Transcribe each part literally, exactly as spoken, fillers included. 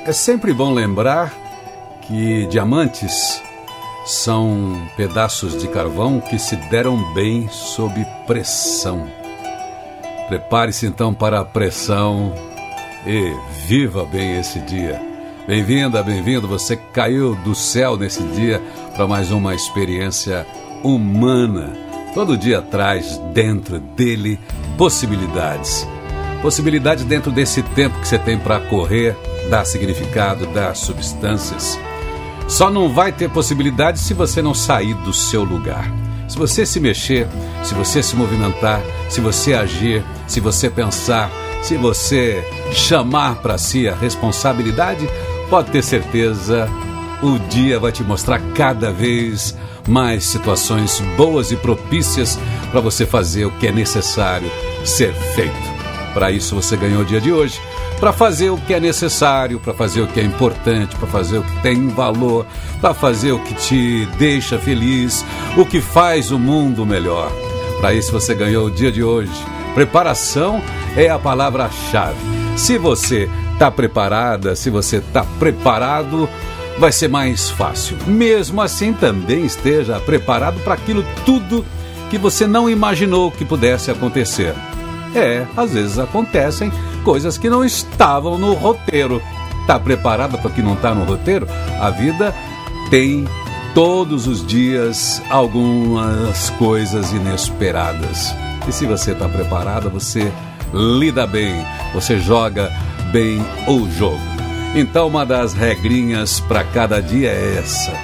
É sempre bom lembrar que diamantes são pedaços de carvão que se deram bem sob pressão. Prepare-se então para a pressão e viva bem esse dia. Bem-vinda, bem-vindo, você caiu do céu nesse dia para mais uma experiência humana. Todo dia traz dentro dele possibilidades. Possibilidades dentro desse tempo que você tem para correr, dar significado, dar substâncias. Só não vai ter possibilidade se você não sair do seu lugar. Se você se mexer, se você se movimentar, se você agir, se você pensar, se você chamar para si a responsabilidade, pode ter certeza, o dia vai te mostrar cada vez mais situações boas e propícias para você fazer o que é necessário ser feito. Para isso você ganhou o dia de hoje, para fazer o que é necessário, para fazer o que é importante, para fazer o que tem valor, para fazer o que te deixa feliz, o que faz o mundo melhor. Para isso você ganhou o dia de hoje. Preparação é a palavra-chave. Se você está preparada, se você está preparado, vai ser mais fácil. Mesmo assim, também esteja preparado para aquilo tudo que você não imaginou que pudesse acontecer. É, às vezes acontecem coisas que não estavam no roteiro. Está preparada para o que não está no roteiro? A vida tem todos os dias algumas coisas inesperadas. E se você está preparada, você lida bem, você joga bem o jogo. Então uma das regrinhas para cada dia é essa: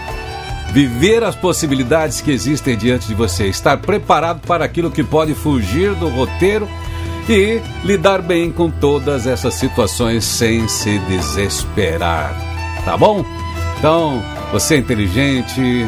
viver as possibilidades que existem diante de você, estar preparado para aquilo que pode fugir do roteiro e lidar bem com todas essas situações sem se desesperar, tá bom? Então, você é inteligente,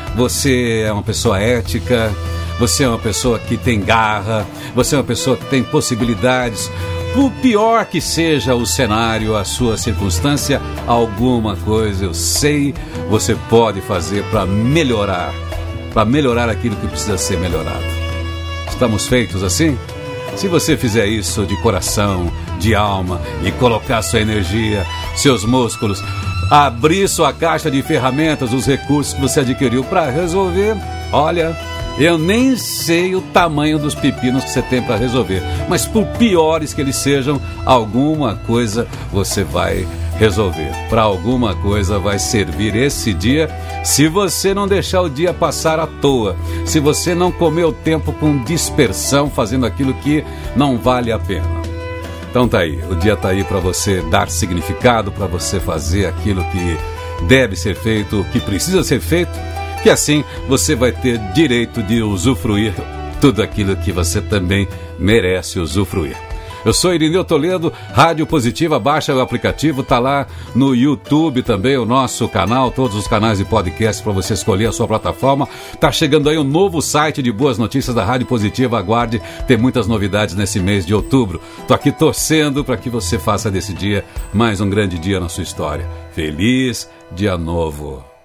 você é uma pessoa ética, você é uma pessoa que tem garra, você é uma pessoa que tem possibilidades. Por pior que seja o cenário, a sua circunstância, alguma coisa eu sei você pode fazer para melhorar, para melhorar aquilo que precisa ser melhorado. Estamos feitos assim? Se você fizer isso de coração, de alma e colocar sua energia, seus músculos, abrir sua caixa de ferramentas, os recursos que você adquiriu para resolver, olha, eu nem sei o tamanho dos pepinos que você tem para resolver, mas por piores que eles sejam, alguma coisa você vai resolver. Para alguma coisa vai servir esse dia, se você não deixar o dia passar à toa, se você não comer o tempo com dispersão, fazendo aquilo que não vale a pena. Então tá aí, o dia tá aí para você dar significado, para você fazer aquilo que deve ser feito, que precisa ser feito, que assim você vai ter direito de usufruir tudo aquilo que você também merece usufruir. Eu sou Irineu Toledo, Rádio Positiva, baixa o aplicativo, tá lá no YouTube também, o nosso canal, todos os canais de podcast para você escolher a sua plataforma. Tá chegando aí um novo site de boas notícias da Rádio Positiva, aguarde, tem muitas novidades nesse mês de outubro. Tô aqui torcendo para que você faça desse dia mais um grande dia na sua história. Feliz Dia Novo!